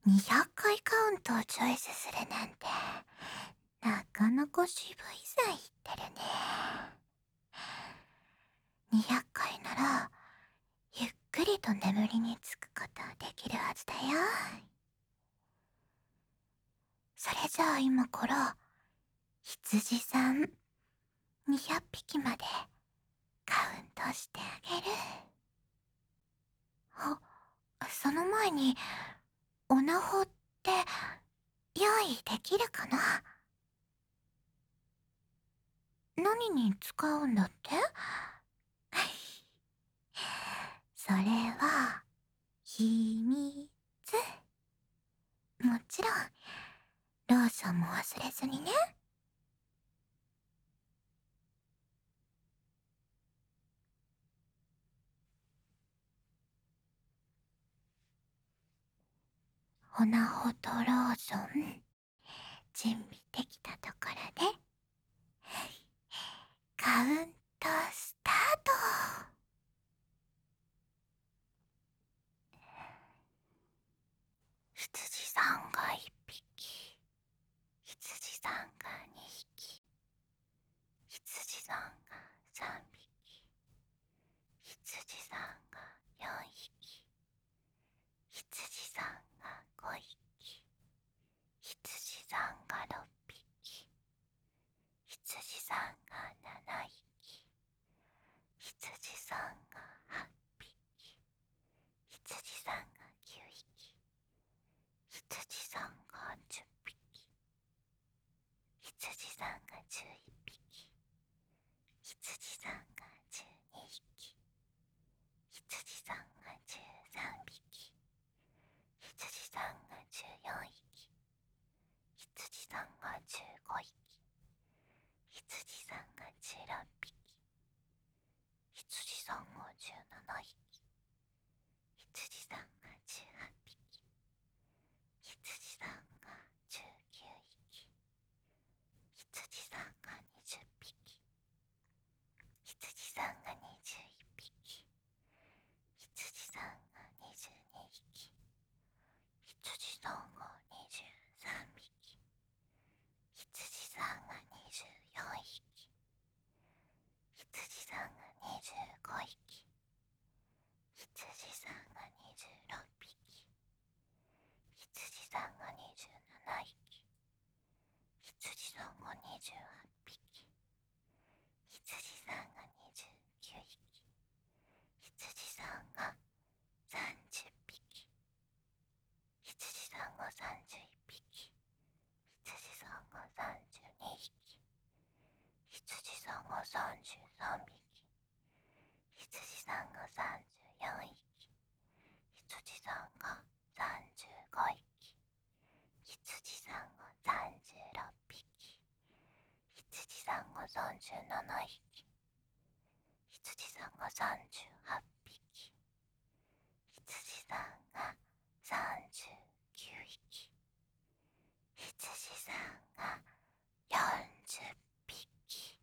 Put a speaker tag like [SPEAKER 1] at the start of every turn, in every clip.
[SPEAKER 1] 200回カウントをチョイスするなんて、なかなか渋い線いってるね。200回なら、ゆっくりと眠りにつくことできるはずだよ。それじゃあ今から、羊さん200匹までカウントしてあげる。その前に、オナホって用意できるかな？何に使うんだって？それは、秘密。もちろん、ローションも忘れずにね。オナホとローション、準備できたところで、カウントスタート。羊さんが1匹、羊さんが2匹、羊さんが3匹、羊さんが4匹、羊さんが5匹、羊さんが6匹、羊さんが7匹、羊さんが8匹、羊さんが9匹、羊さんが10匹、羊さんが11匹、羊さんが12匹、羊さんが13匹、羊さんが14匹、羊さんが15匹、羊さんが16匹、羊さんが17匹、羊さんが18匹、羊さんが19匹、羊さんが20匹、羊さんが21匹、羊さんが22匹、羊さんが23匹、羊さんが24匹、羊さんが25匹、羊さんが26匹、羊さんが27匹、羊さんが28匹、羊さんが29匹、羊さんが30匹、羊さんが31匹、羊さんが32匹、羊さんが33匹、羊さんが34匹、羊さんが35匹、羊さんが36匹、羊さんが37匹、羊さんが38匹、羊さんが39匹、羊さんが40匹。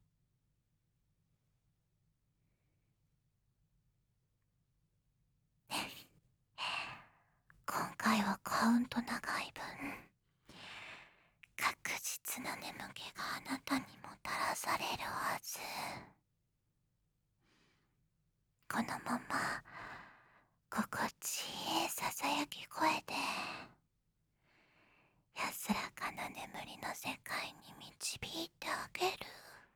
[SPEAKER 1] 今回はカウント長い分、確実な眠気があなたにもたらされるはず。このまま心地いいささやき声で安らかな眠りの世界に導いてあげる。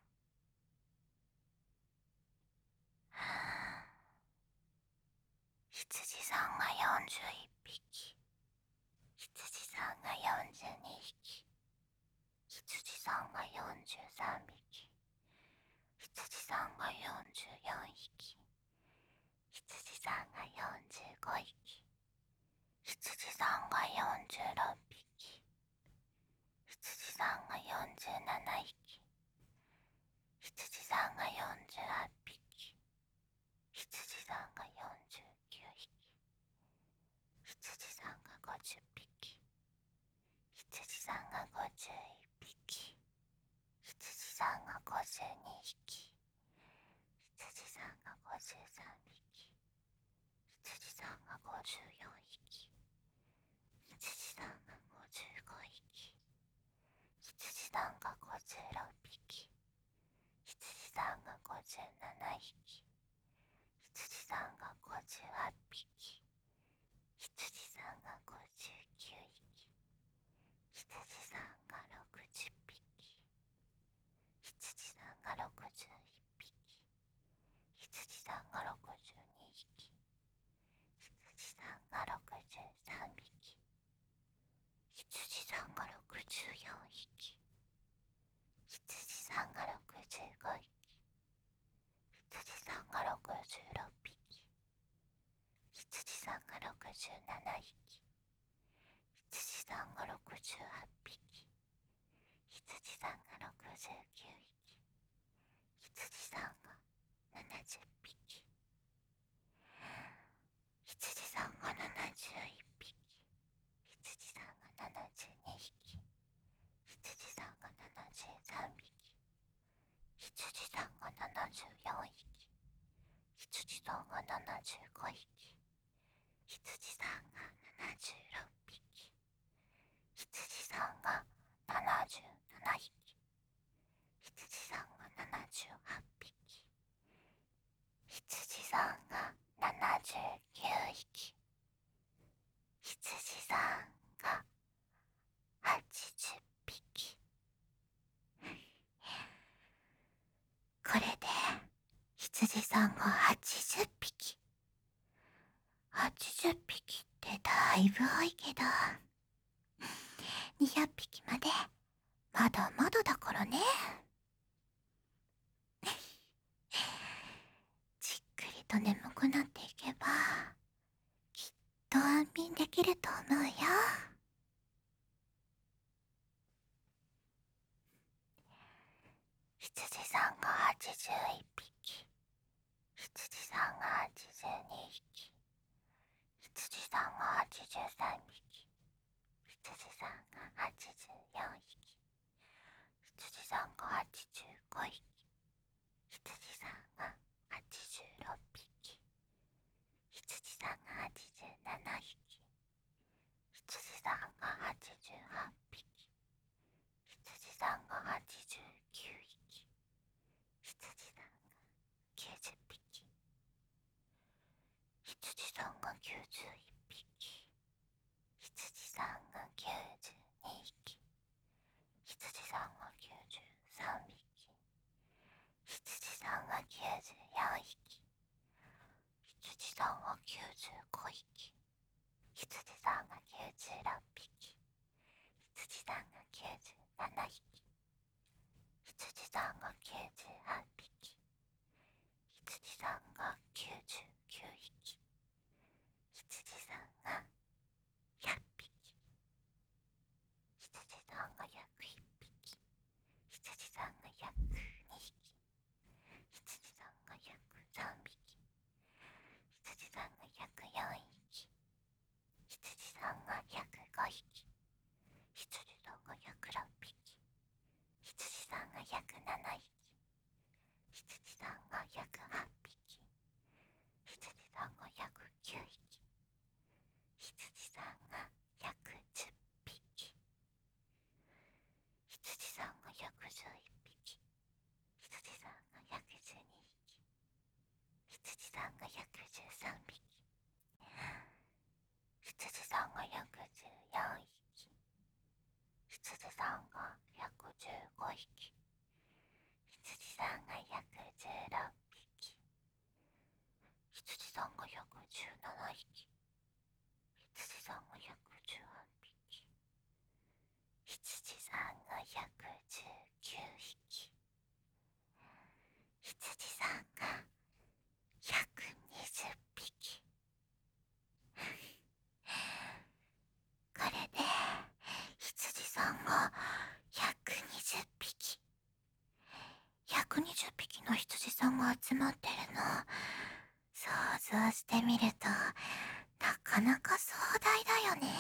[SPEAKER 1] 羊さんが41匹、羊さんが42匹、羊さんが43匹、羊さんが44匹、羊さんが45匹、羊さんが46匹、羊さんが47匹、羊さんが48匹、羊さんが49匹、羊さんが50匹、羊さんが51匹、羊さんが52匹、羊さんが53匹、羊さんが54匹、羊さ羊さんが56匹、羊さんが57匹、羊さんが58匹、羊さんが59匹、羊さんが60匹、羊さんが61匹、羊さんが62匹、羊さんが63匹、羊さんが64匹、羊さんが65匹、羊さんが66匹、羊さんが67匹、羊さんが68匹、羊さんが69匹、羊さんが70匹、羊さんが71匹、羊さんが72匹、羊さんが73匹、羊さんが74匹、羊さんが75匹、羊さんが76匹、羊さんが77匹、羊さんが78匹、羊さんが79匹、羊さんが80匹。これで羊さんが80匹。80匹ってだいぶ多いけど、200匹までまだまだだからね。じっくりと眠くなっていけば、きっと安眠できると思うよ。羊さんが81匹、羊さんが82匹、羊さんが83匹、羊さんが84匹、羊さんが85匹、羊さんが86匹、羊さんが87匹、羊さんが88匹、羊さんが89匹、羊さんが90匹、羊さんが91匹、羊さんが92匹、羊さんが93匹、羊さんが94匹、羊さんが95匹、羊さんが96匹、羊さんが97匹、羊さんが98匹、羊さんが99匹、羊さんが100匹、羊さんが101匹、羊さんが102匹、羊さんが103匹、羊さんが104匹、羊さんが105匹、羊さんが106匹、羊さんが107匹、羊さんが108匹、羊さんが109匹、羊さんが110匹、羊さんが111匹、羊さんが112匹、羊さんが113匹、羊さんが114匹、羊さんが115匹、羊さんが116匹、羊さんが117匹、羊さんが118匹、羊さんが119匹、羊さんが120匹。これで羊さんが120匹。120匹の羊さんが集まってるの、想像してみるとなかなか壮大だよね。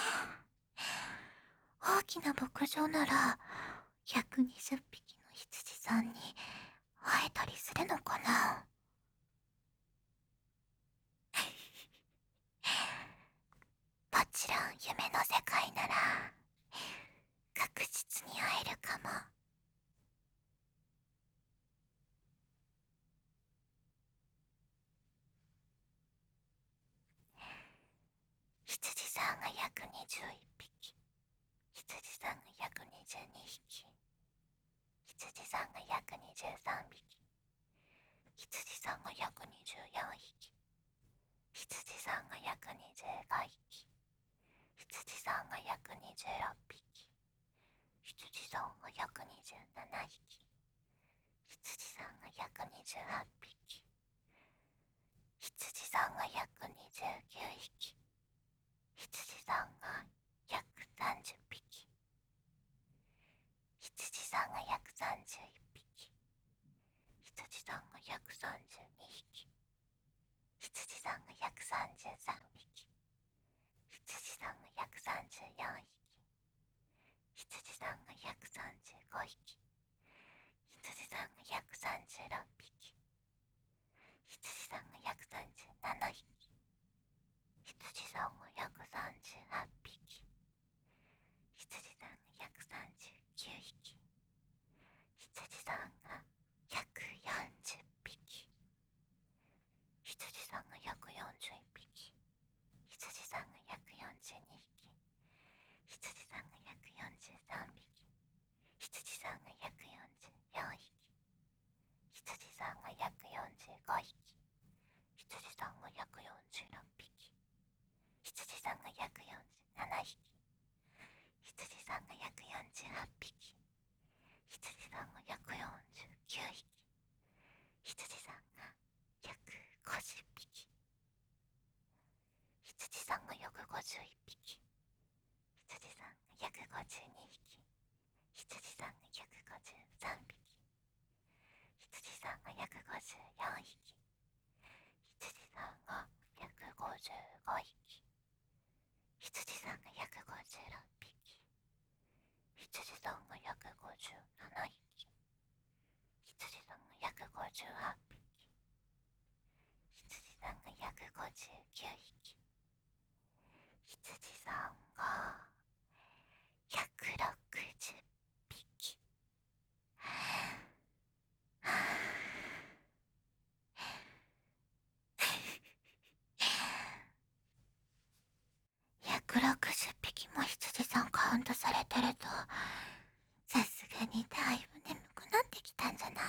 [SPEAKER 1] 大きな牧場なら120匹の羊さんに会えたりするのかな。もちろん夢の世界なら確実に会えるさんが約21匹、羊さんが約22匹、羊さんが約23匹、羊さんが約24匹、羊さんが約25匹、羊さんが約26匹、羊さんが約27匹、羊さんが約28匹、羊さんが約29匹、羊さんが約30匹、羊さんが約31匹、羊さんが約32匹、羊さんが約33匹、羊さんが約34匹、羊さんが約35匹、羊さんが約36匹、羊さんが約37匹、羊さんが約38匹、羊さんが約39匹、羊さんが約40匹、羊さんが約41匹、羊さんが約42匹、羊さんが約43匹、羊さんが約44匹、羊さんが約45匹、羊さんが約46匹、羊さんが約47匹、羊さんが約48匹、羊さんが約49匹、羊さんが約50匹、羊さんが約51匹、羊さんが約52匹、羊さんが約53匹、羊さんが約54匹、羊さんが約55匹、羊さんが約56匹、羊さんが約57匹、羊さんが約58匹、羊さんが約59匹、羊さんが160匹。160匹も羊さんカウントされてると、さすがにだいぶ眠くなってきたんじゃない？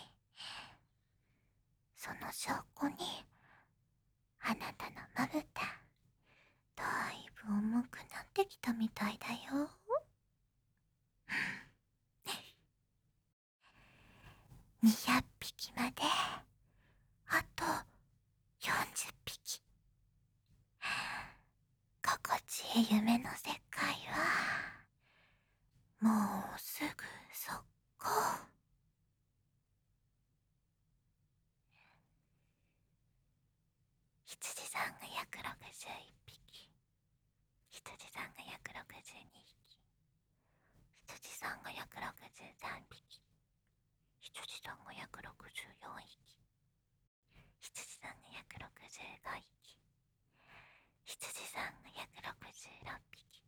[SPEAKER 1] その証拠に、あなたのまぶた、だいぶ重くなってきたみたいだよ。200匹まで、あと40匹。心地いい夢の世界は、もうすぐそこ。羊さんが約61匹、羊さんが約62匹、羊さんが約63匹、羊さんが約64匹、羊さんが約65匹、羊さんが約66匹、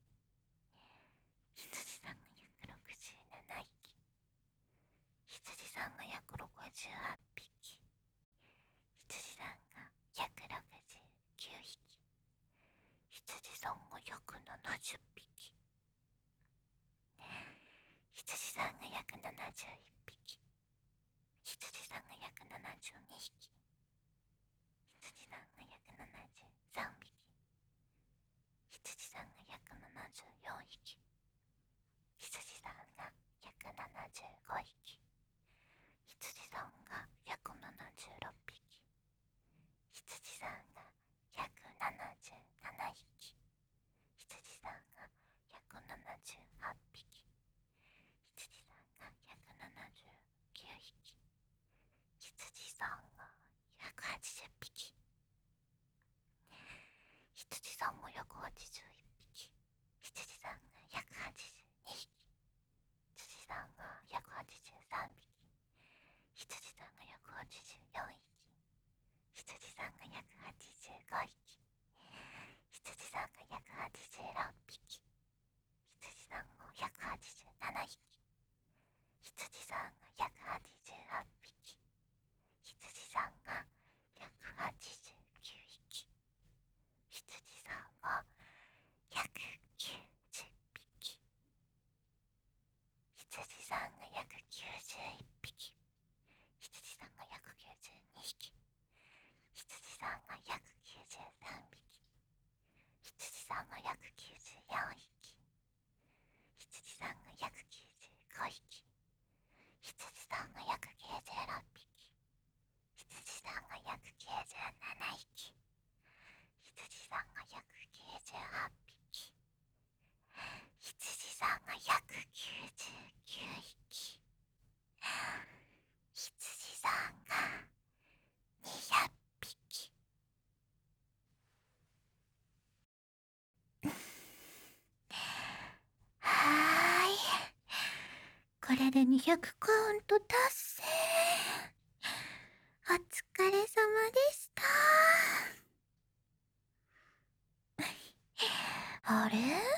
[SPEAKER 1] 羊さんが約67匹、羊さんが約68匹、羊さんが約69匹、羊さんが約70匹、羊さんが約71匹、羊さんが約72匹、羊さんが約73匹、羊さんが約74匹、羊さんが約75匹、羊さんが約76匹、羊さんが約77匹、羊さんが約78匹、羊さんが約79匹、羊さんがで200カウント達成。お疲れ様でした。あれ、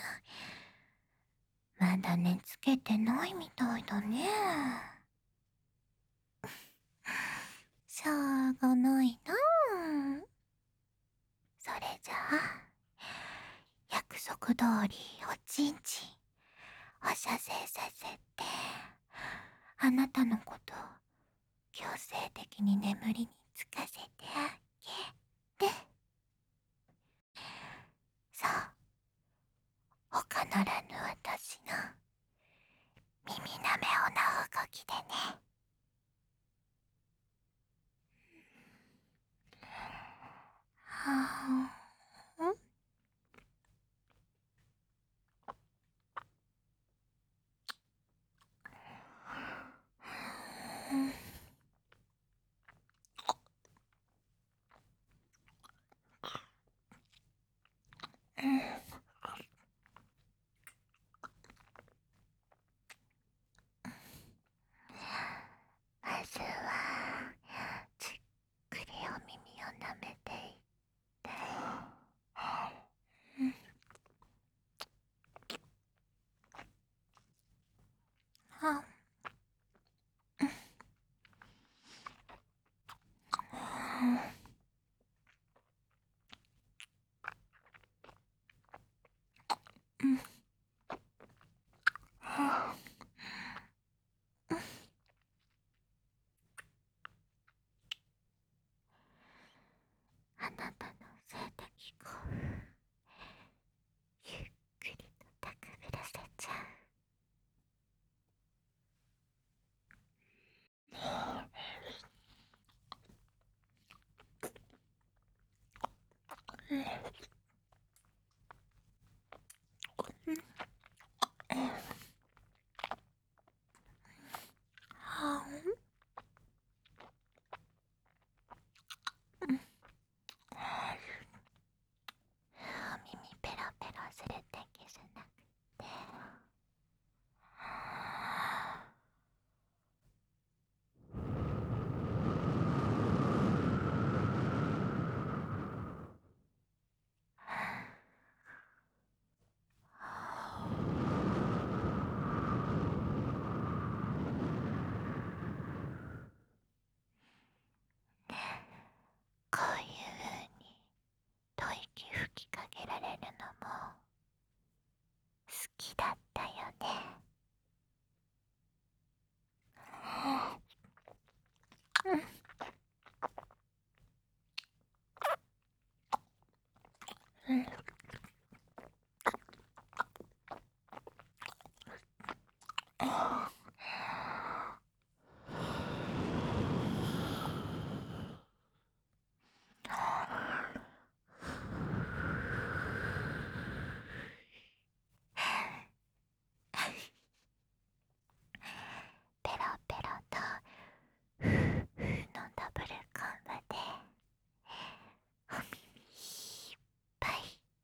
[SPEAKER 1] まだ寝つけてないみたいだね。しょうがないな。それじゃあ約束通りおちんちんお射精させて、あなたのこと強制的に眠りにつかせてあげて。そう、他ならぬ私の耳なめおな動きでね。はあ、んまずはじっくりお耳を舐めていって、あ、あなたの性的興奮ゆっくりと高ぶらせちゃう。お耳ペロペロするだけじゃなくて、こういう風に吐息吹きかけられるのも好きだったよね。ペロペロとふーふーのダブルコンボでお耳いっぱい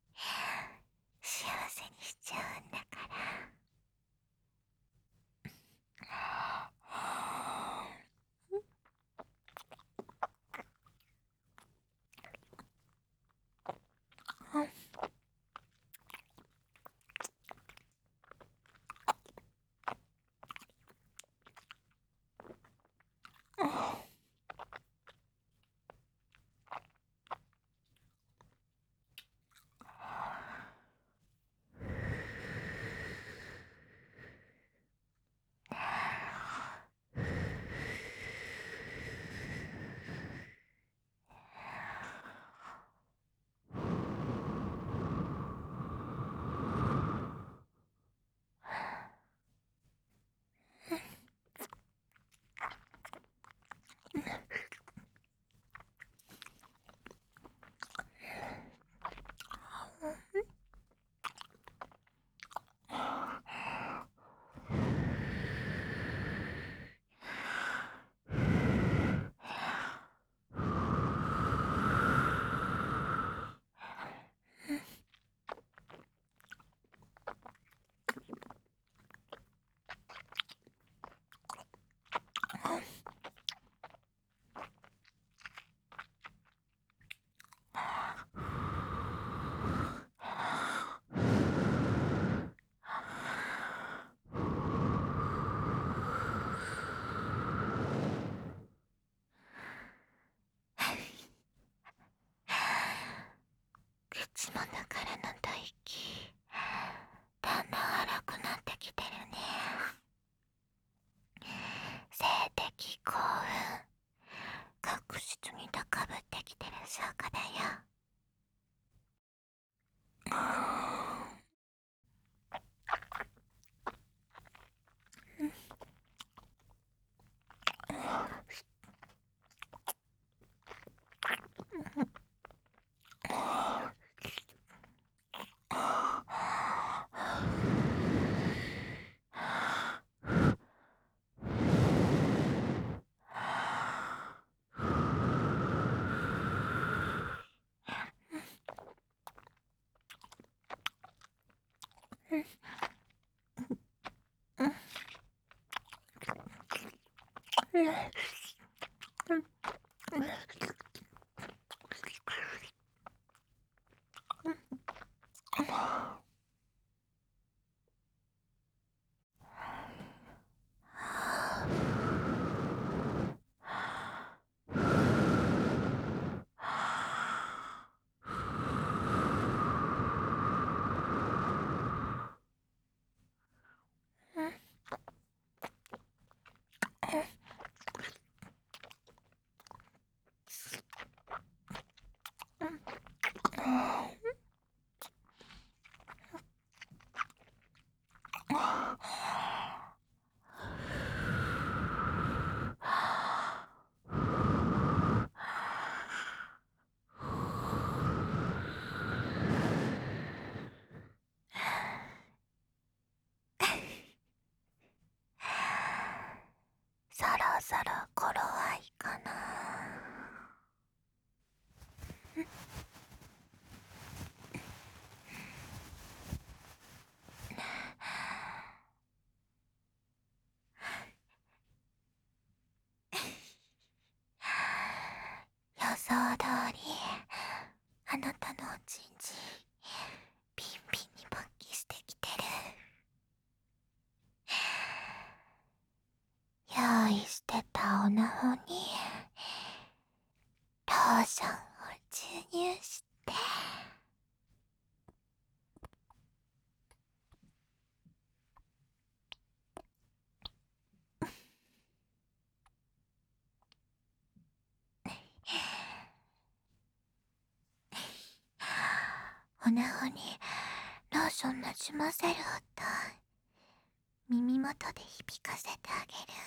[SPEAKER 1] そろそろ頃合いかな。予想通り、あなたのおちんちんピンピンに勃起してきてる。用意してたオナホにローションを注入して、オナホにローションなじませる音、耳元で響かせてあげる。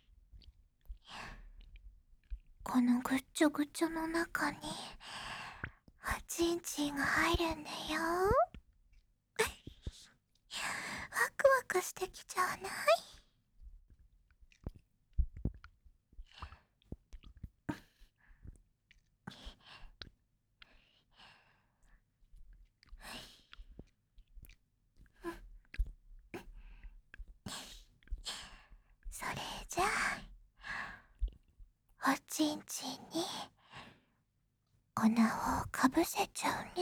[SPEAKER 1] このぐっちょぐちょの中におちんちんが入るんだよ。ワクワクしてきちゃわない？それじゃあ、おちんちんにおなほをかぶせちゃうね。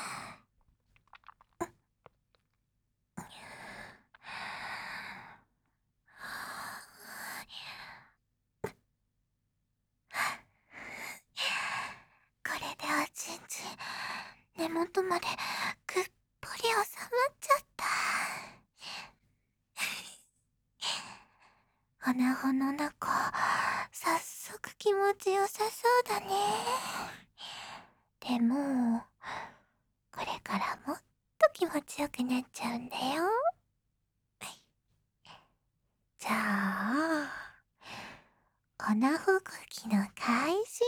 [SPEAKER 1] これでおちんちん根元までぐっぽり収まっちゃった。おなほの中、早速気持ちよさそうだね。でも、これからもっと気持ちよくなっちゃうんだよ。じゃあ、おなほこきの開始。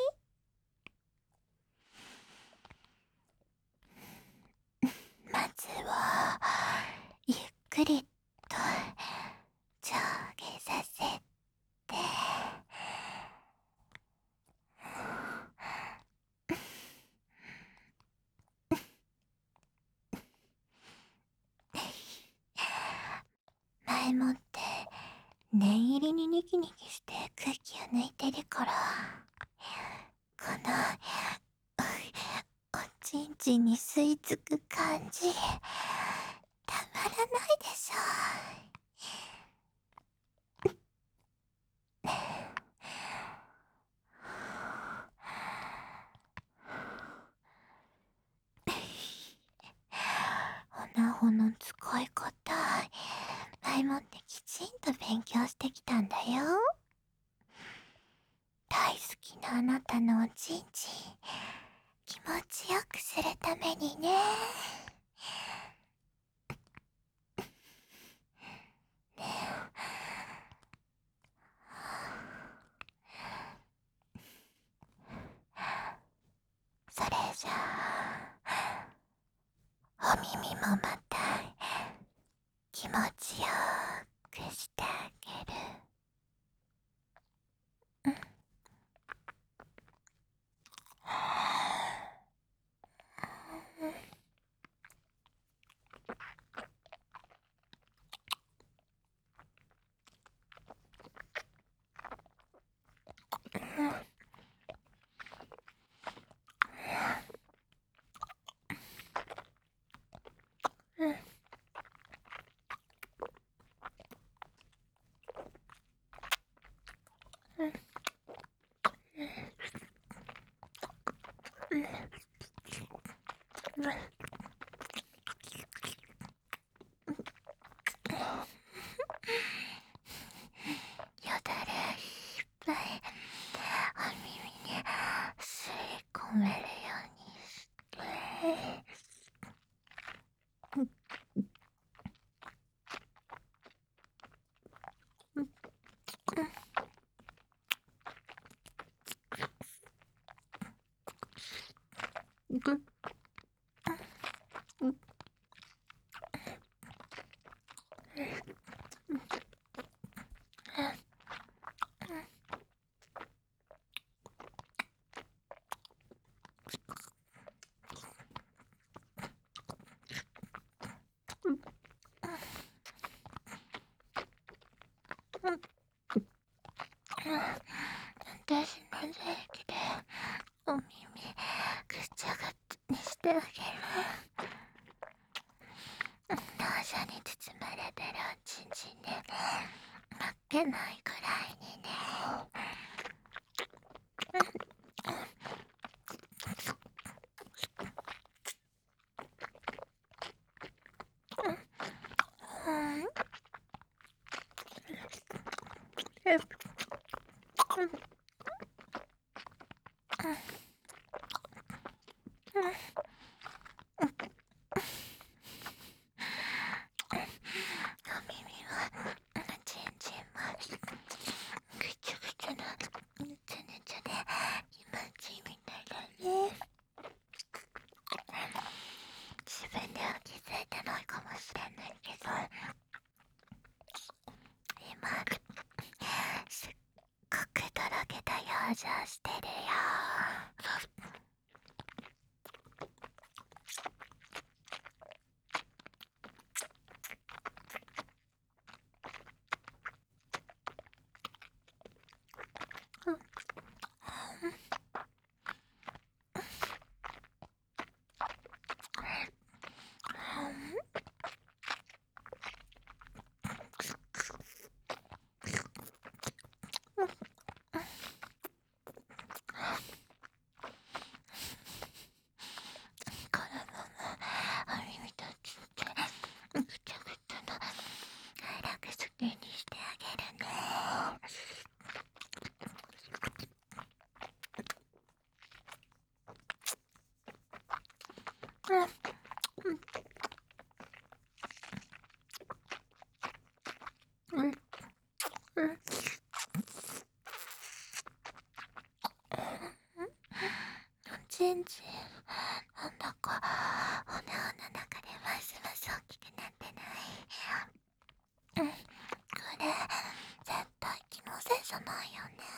[SPEAKER 1] まずは、ゆっくりと上下させて、前もって念入りにニキニキして空気を抜いてるから、このおちんちんに吸い付く感じ、たまらないでしょ。おなほの使い方、前もってきちんと勉強してきたんだよ。大好きなあなたのおちんちん、気持ちよくするためにね。それじゃあ、お耳もまた気持ちよくしてあげる。 よだれいっぱいお耳に吸い込めるようにして。私の唾液でお耳ぐちゃぐちゃにしてあげる。ナシャに包まれてるおちんちんで負けないくらいにね。お耳はちんちんもぐちゃぐちゃなぬちゃぬちゃで気持ちいいみたいだね。自分では気づいてないかもしれないけど、今すっごくとろけた表情してるよ。このままお耳とつってぐちゃぐちゃのラクスキにしてあげるね。ちんちんなんだかおなおの中でますます大きくなってない？これ絶対気のせいじゃないよね。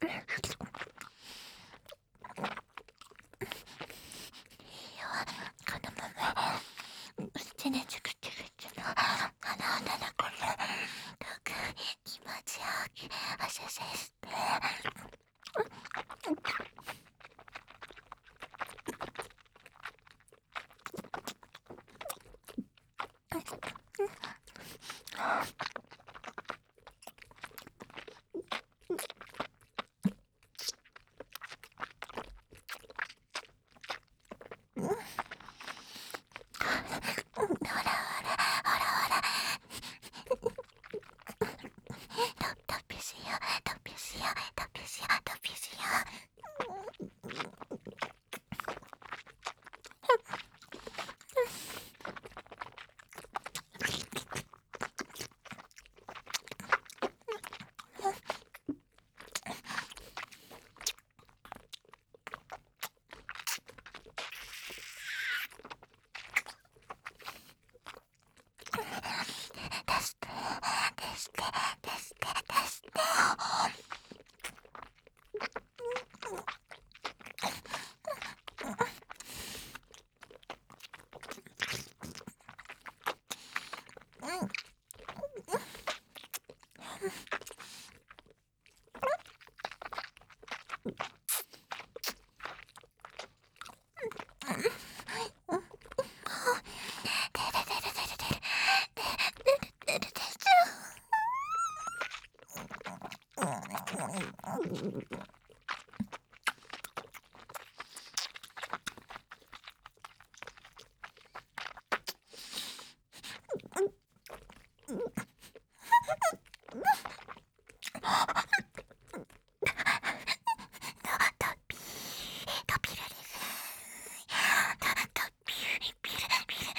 [SPEAKER 1] このまま스트레스くってくっての하나하나 걸로 더気持ちよくおしゃせしてほらほらほらほらトッピしよトッピしよトッピしよトッピしよ出して出して出して出してトピルリトピルピルピル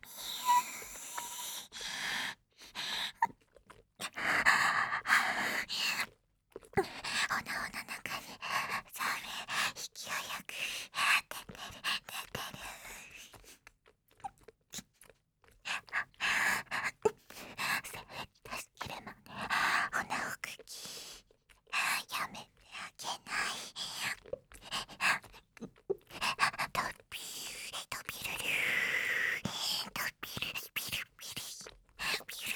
[SPEAKER 1] おなおな中にサメ勢いよく出てる出てる助けるのねおなおくきやめてあげないトピトピルルトピルピルピルピル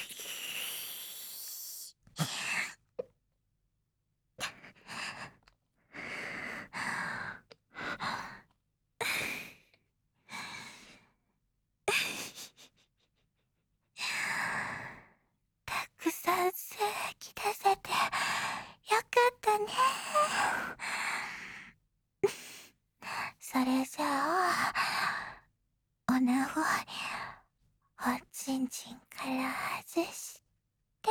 [SPEAKER 1] たくさん精液出せてよかったね。それじゃあおなごおちんちんから外して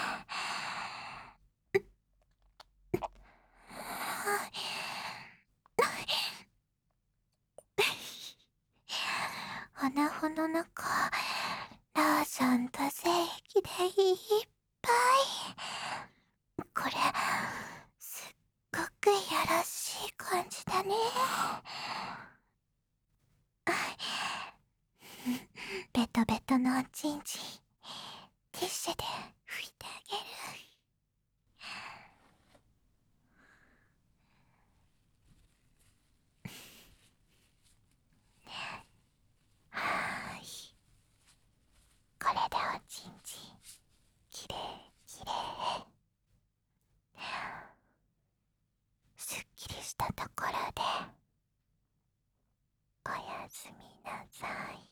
[SPEAKER 1] おなほの中ローションと精液でいっぱい。これすっごくやらしい感じだね。ベトベトのおちんちんティッシュで拭いてあげる。はーい、これでおちんちんきれいきれい。すっきりしたところでおやすみなさい。